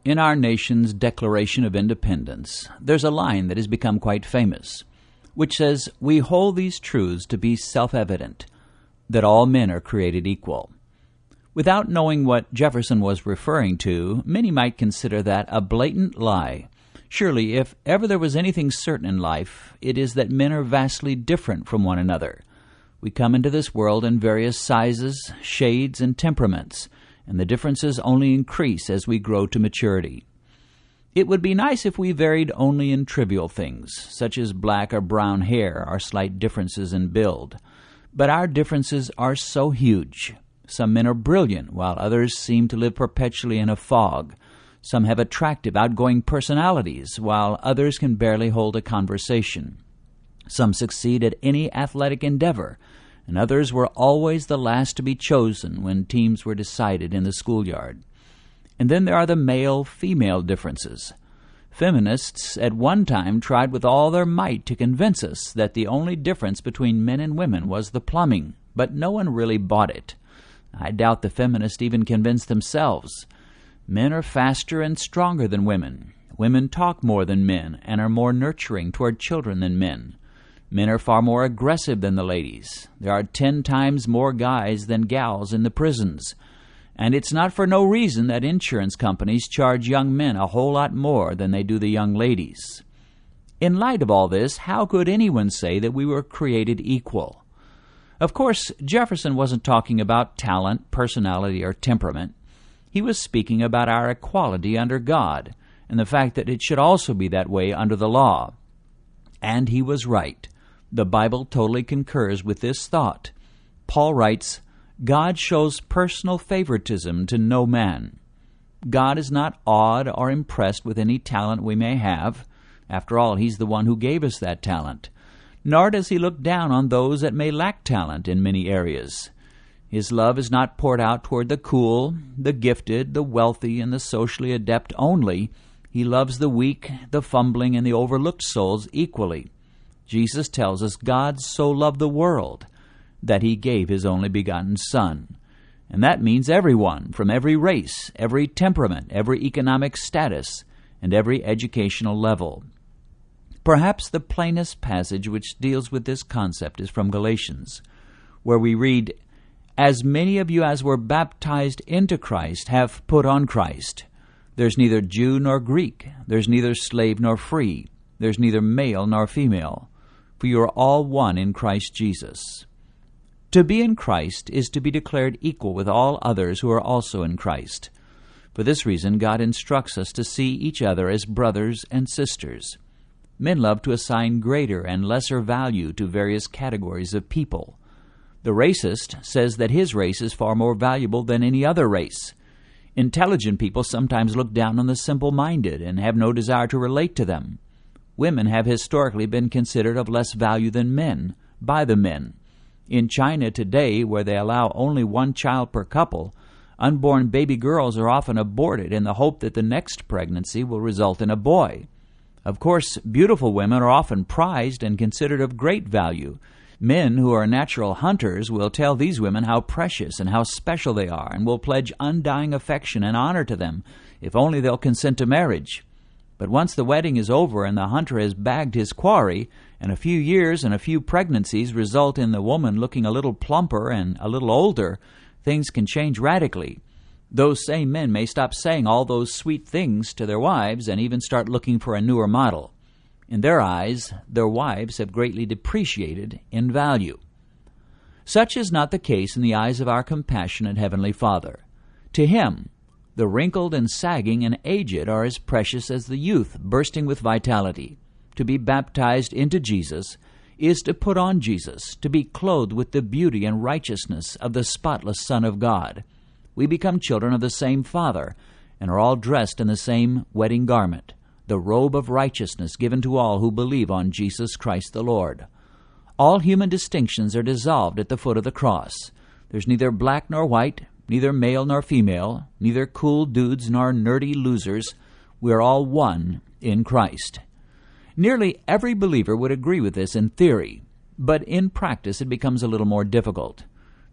In our nation's Declaration of Independence, there's a line that has become quite famous, which says, "We hold these truths to be self-evident, that all men are created equal." Without knowing what Jefferson was referring to, many might consider that a blatant lie. Surely, if ever there was anything certain in life, it is that men are vastly different from one another. We come into this world in various sizes, shades, and temperaments, and the differences only increase as we grow to maturity. It would be nice if we varied only in trivial things, such as black or brown hair or slight differences in build. But our differences are so huge. Some men are brilliant, while others seem to live perpetually in a fog. Some have attractive, outgoing personalities, while others can barely hold a conversation. Some succeed at any athletic endeavor, and others were always the last to be chosen when teams were decided in the schoolyard. And then there are the male-female differences. Feminists at one time tried with all their might to convince us that the only difference between men and women was the plumbing, but no one really bought it. I doubt the feminists even convinced themselves. Men are faster and stronger than women. Women talk more than men and are more nurturing toward children than men. Men are far more aggressive than the ladies. There are 10 times more guys than gals in the prisons. And it's not for no reason that insurance companies charge young men a whole lot more than they do the young ladies. In light of all this, how could anyone say that we were created equal? Of course, Jefferson wasn't talking about talent, personality, or temperament. He was speaking about our equality under God, and the fact that it should also be that way under the law. And he was right. The Bible totally concurs with this thought. Paul writes, "God shows personal favoritism to no man." God is not awed or impressed with any talent we may have. After all, He's the one who gave us that talent. Nor does He look down on those that may lack talent in many areas. His love is not poured out toward the cool, the gifted, the wealthy, and the socially adept only. He loves the weak, the fumbling, and the overlooked souls equally. Jesus tells us God so loved the world that He gave His only begotten Son. And that means everyone, from every race, every temperament, every economic status, and every educational level. Perhaps the plainest passage which deals with this concept is from Galatians, where we read, "As many of you as were baptized into Christ have put on Christ. There's neither Jew nor Greek, there's neither slave nor free, there's neither male nor female, for you are all one in Christ Jesus." To be in Christ is to be declared equal with all others who are also in Christ. For this reason, God instructs us to see each other as brothers and sisters. Men love to assign greater and lesser value to various categories of people. The racist says that his race is far more valuable than any other race. Intelligent people sometimes look down on the simple-minded and have no desire to relate to them. Women have historically been considered of less value than men by the men. In China today, where they allow only one child per couple, unborn baby girls are often aborted in the hope that the next pregnancy will result in a boy. Of course, beautiful women are often prized and considered of great value. Men who are natural hunters will tell these women how precious and how special they are, and will pledge undying affection and honor to them, if only they'll consent to marriage. But once the wedding is over and the hunter has bagged his quarry, and a few years and a few pregnancies result in the woman looking a little plumper and a little older, things can change radically. Those same men may stop saying all those sweet things to their wives and even start looking for a newer model. In their eyes, their wives have greatly depreciated in value. Such is not the case in the eyes of our compassionate Heavenly Father. To Him, the wrinkled and sagging and aged are as precious as the youth bursting with vitality. To be baptized into Jesus is to put on Jesus, to be clothed with the beauty and righteousness of the spotless Son of God. We become children of the same Father and are all dressed in the same wedding garment, the robe of righteousness given to all who believe on Jesus Christ the Lord. All human distinctions are dissolved at the foot of the cross. There's neither black nor white, neither male nor female, neither cool dudes nor nerdy losers. We are all one in Christ. Nearly every believer would agree with this in theory, but in practice it becomes a little more difficult.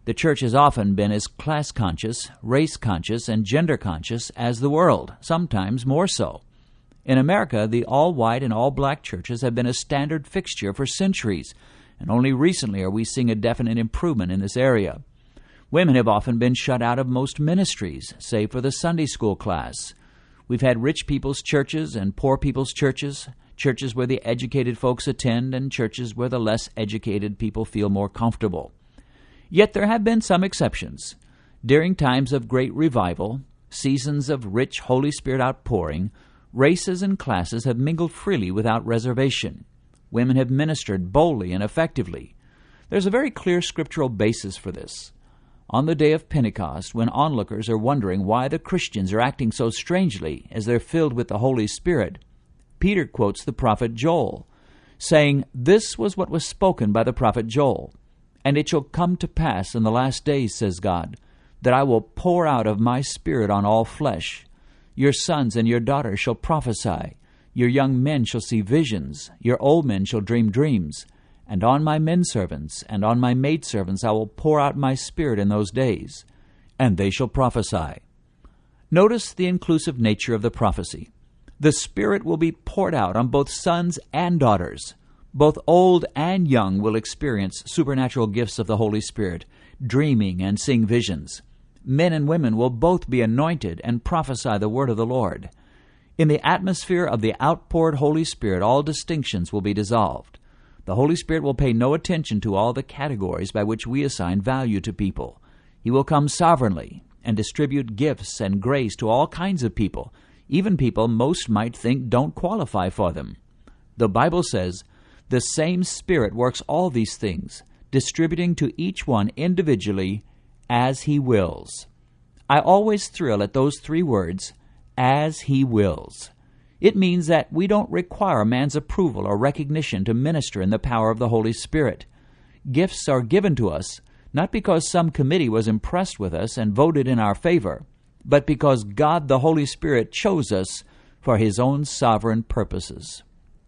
The church has often been as class-conscious, race-conscious, and gender-conscious as the world, sometimes more so. In America, the all-white and all-black churches have been a standard fixture for centuries, and only recently are we seeing a definite improvement in this area. Women have often been shut out of most ministries, save for the Sunday school class. We've had rich people's churches and poor people's churches, churches where the educated folks attend, and churches where the less educated people feel more comfortable. Yet there have been some exceptions. During times of great revival, seasons of rich Holy Spirit outpouring, races and classes have mingled freely without reservation. Women have ministered boldly and effectively. There's a very clear scriptural basis for this. On the day of Pentecost, when onlookers are wondering why the Christians are acting so strangely as they're filled with the Holy Spirit, Peter quotes the prophet Joel, saying, "This was what was spoken by the prophet Joel. And it shall come to pass in the last days, says God, that I will pour out of my Spirit on all flesh. Your sons and your daughters shall prophesy. Your young men shall see visions. Your old men shall dream dreams. And on my menservants and on my maidservants I will pour out my Spirit in those days, and they shall prophesy." Notice the inclusive nature of the prophecy. The Spirit will be poured out on both sons and daughters. Both old and young will experience supernatural gifts of the Holy Spirit, dreaming and seeing visions. Men and women will both be anointed and prophesy the word of the Lord. In the atmosphere of the outpoured Holy Spirit, all distinctions will be dissolved. The Holy Spirit will pay no attention to all the categories by which we assign value to people. He will come sovereignly and distribute gifts and grace to all kinds of people, even people most might think don't qualify for them. The Bible says, "The same Spirit works all these things, distributing to each one individually as He wills." I always thrill at those three words, "as He wills." It means that we don't require man's approval or recognition to minister in the power of the Holy Spirit. Gifts are given to us not because some committee was impressed with us and voted in our favor, but because God the Holy Spirit chose us for His own sovereign purposes.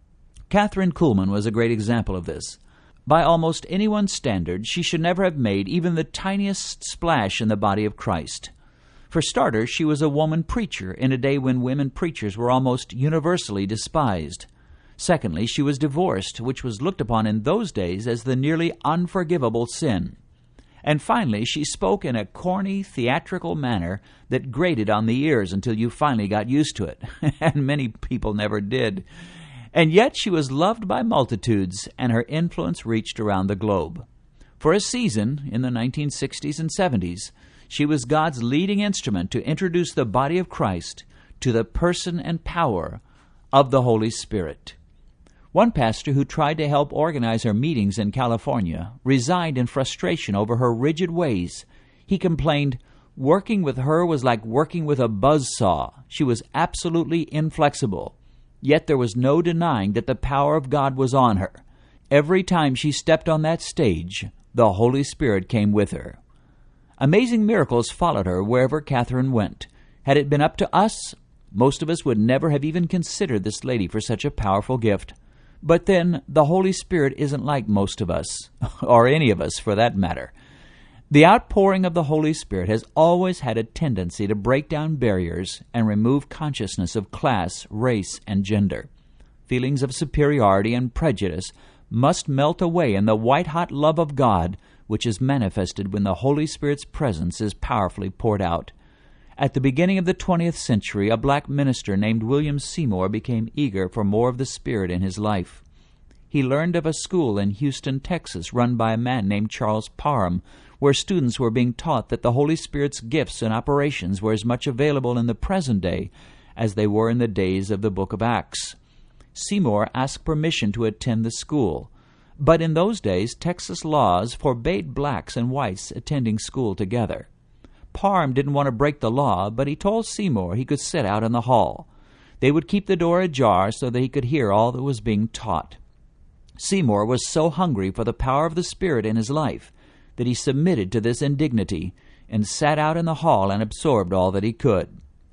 Kathryn Kuhlman was a great example of this. By almost anyone's standard, she should never have made even the tiniest splash in the body of Christ. For starters, she was a woman preacher in a day when women preachers were almost universally despised. Secondly, she was divorced, which was looked upon in those days as the nearly unforgivable sin. And finally, she spoke in a corny, theatrical manner that grated on the ears until you finally got used to it, and many people never did. And yet she was loved by multitudes, and her influence reached around the globe. For a season, in the 1960s and 70s, she was God's leading instrument to introduce the body of Christ to the person and power of the Holy Spirit. One pastor who tried to help organize her meetings in California resigned in frustration over her rigid ways. He complained, "Working with her was like working with a buzzsaw. She was absolutely inflexible. Yet there was no denying that the power of God was on her. Every time she stepped on that stage, the Holy Spirit came with her." Amazing miracles followed her wherever Kathryn went. Had it been up to us, most of us would never have even considered this lady for such a powerful gift. But then, the Holy Spirit isn't like most of us, or any of us for that matter. The outpouring of the Holy Spirit has always had a tendency to break down barriers and remove consciousness of class, race, and gender. Feelings of superiority and prejudice must melt away in the white-hot love of God, which is manifested when the Holy Spirit's presence is powerfully poured out. At the beginning of the 20th century, a black minister named William Seymour became eager for more of the Spirit in his life. He learned of a school in Houston, Texas, run by a man named Charles Parham, where students were being taught that the Holy Spirit's gifts and operations were as much available in the present day as they were in the days of the book of Acts. Seymour asked permission to attend the school, but in those days, Texas laws forbade blacks and whites attending school together. Parham didn't want to break the law, but he told Seymour he could sit out in the hall. They would keep the door ajar so that he could hear all that was being taught. Seymour was so hungry for the power of the Spirit in his life that he submitted to this indignity and sat out in the hall and absorbed all that he could.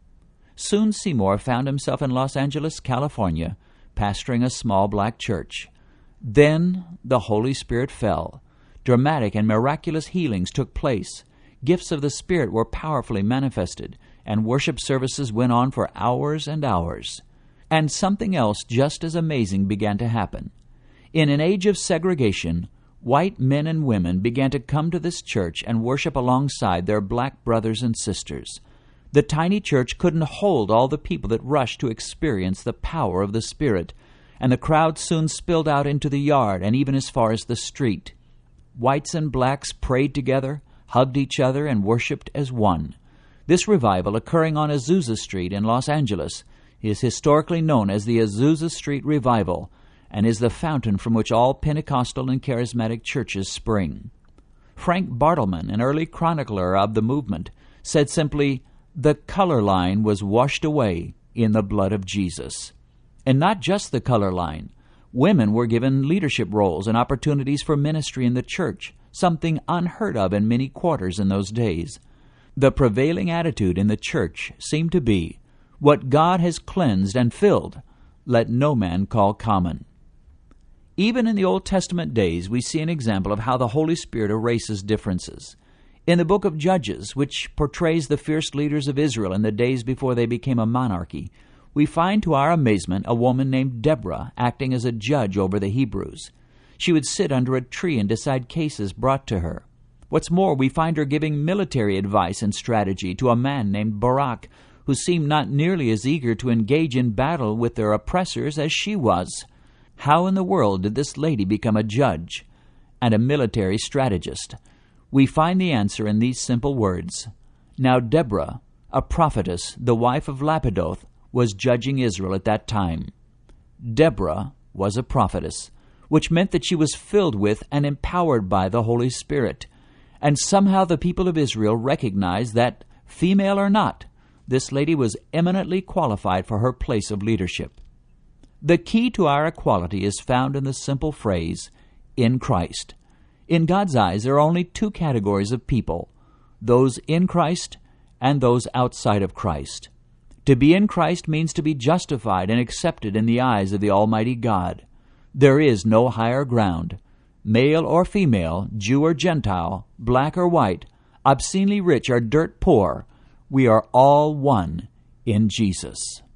Soon Seymour found himself in Los Angeles, California, pastoring a small black church. Then the Holy Spirit fell, Dramatic and miraculous healings took place. Gifts of the Spirit were powerfully manifested, and worship services went on for hours and hours. And something else just as amazing began to happen. In an age of segregation, white men and women began to come to this church and worship alongside their black brothers and sisters. The tiny church couldn't hold all the people that rushed to experience the power of the Spirit, and the crowd soon spilled out into the yard and even as far as the street. Whites and blacks prayed together, hugged each other, and worshiped as one. This revival, occurring on Azusa Street in Los Angeles, is historically known as the Azusa Street Revival, and is the fountain from which all Pentecostal and charismatic churches spring. Frank Bartleman, an early chronicler of the movement, said simply, "The color line was washed away in the blood of Jesus." And not just the color line. Women were given leadership roles and opportunities for ministry in the church, something unheard of in many quarters in those days. The prevailing attitude in the church seemed to be, "What God has cleansed and filled, let no man call common." Even in the Old Testament days, we see an example of how the Holy Spirit erases differences. In the book of Judges, which portrays the fierce leaders of Israel in the days before they became a monarchy, we find to our amazement a woman named Deborah acting as a judge over the Hebrews. She would sit under a tree and decide cases brought to her. What's more, we find her giving military advice and strategy to a man named Barak, who seemed not nearly as eager to engage in battle with their oppressors as she was. How in the world did this lady become a judge and a military strategist? We find the answer in these simple words. Now Deborah, a prophetess, the wife of Lapidoth, was judging Israel at that time. Deborah was a prophetess, which meant that she was filled with and empowered by the Holy Spirit. And somehow the people of Israel recognized that, female or not, this lady was eminently qualified for her place of leadership. The key to our equality is found in the simple phrase, "in Christ." In God's eyes, there are only two categories of people, those in Christ and those outside of Christ. To be in Christ means to be justified and accepted in the eyes of the Almighty God. There is no higher ground. Male or female, Jew or Gentile, black or white, obscenely rich or dirt poor, we are all one in Jesus.